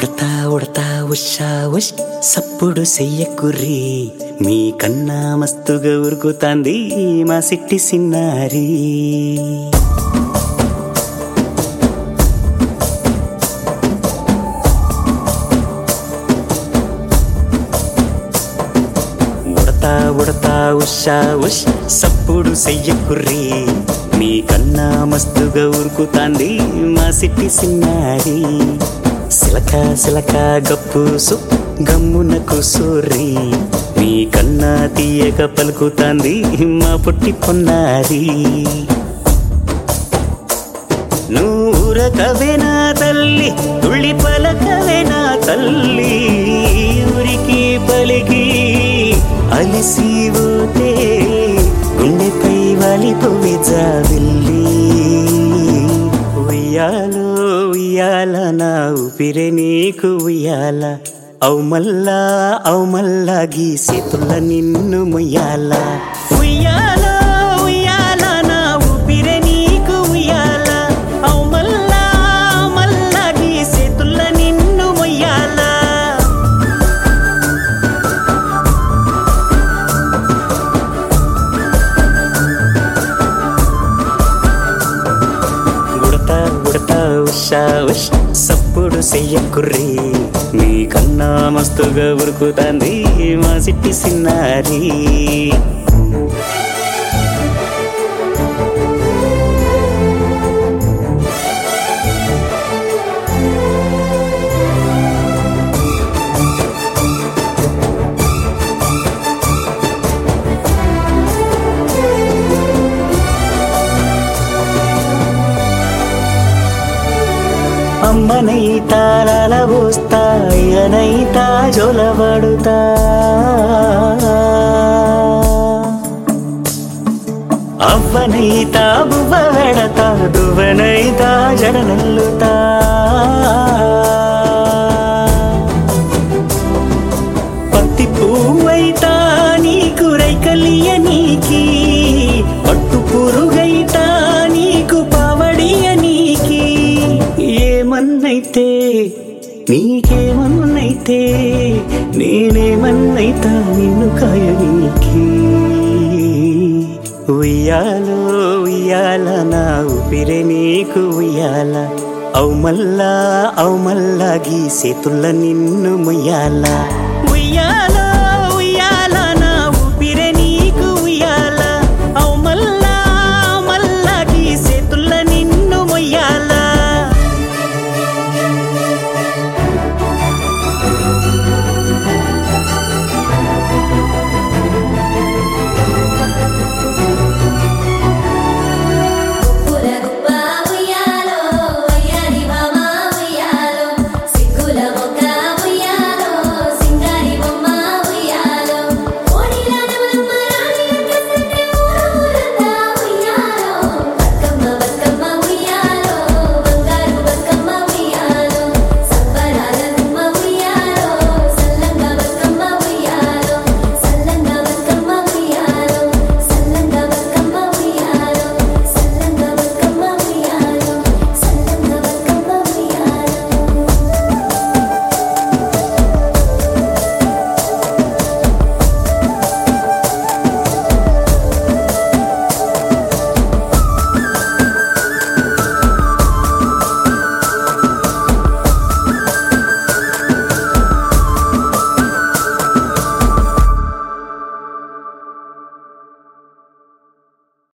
ఉడతా ఉడతా ఉషా ఉష్ సప్పుడు చెయ్యకుర్రి మీ కన్నా మస్తుగా ఉరుకుతాంది మా సిట్టి సిన్నారి. ఉడతా ఉడతా ఉషా ఉష్ సప్పుడు చెయ్యకుర్రి మీ కన్నా మస్తుగా ఉరుకుతాంది మా సిట్టి సిన్నారి. సిలక సిలక గప్పుసు గమ్మున కూసోర్రి మీ కన్నా తీయక పలుకుతాంది మా పొట్టి పొన్నారి. నూరకవేనా తల్లి తుళ్ళి పలకవేనా తల్లి ఊరికి పలికి అలిసిపోతే గుండెపై వాలిపోవే జాబిల్లి. ఉయ్యాలో ఉయ్యాల నా ఊపిరే నీకు ఉయ్యాల అవు మల్లా గీ చేతుల నిన్ను మొయ్యాల. ఉయ్యాలో ఉయ్యాల నా ఊపిరే నీకు ఉయ్యాల అవు మల్లా గీ చేతుల నిన్ను మొయ్యాల. ఉషా ఉష్ సప్పుడు చెయ్యకుర్రి మీ కన్నా మస్తుగా ఉరుకుతాంది మా సిట్టి సిన్నారి. అమ్మనైతా లాలబోస్తా అయ్యనైతా జొలబడుతా అవ్వనైతా బువ్వ వెడతా దువ్వనైతా జడనల్లుతా. పత్తి పువ్వైతా నీకు రైకలియ నీకి పట్టు పురుగైతా నీకు పావడియ నీకి. ఏమన్నైతే నీకేమన్నైతే నేనేమన్నైతా నిన్ను కాయనీకి. ఉయ్యాలో ఉయ్యాల నా ఊపిరే నీకు ఉయ్యాల అవు మల్లా గీ చేతుల నిన్ను మొయ్యాల. ఉయ్యాల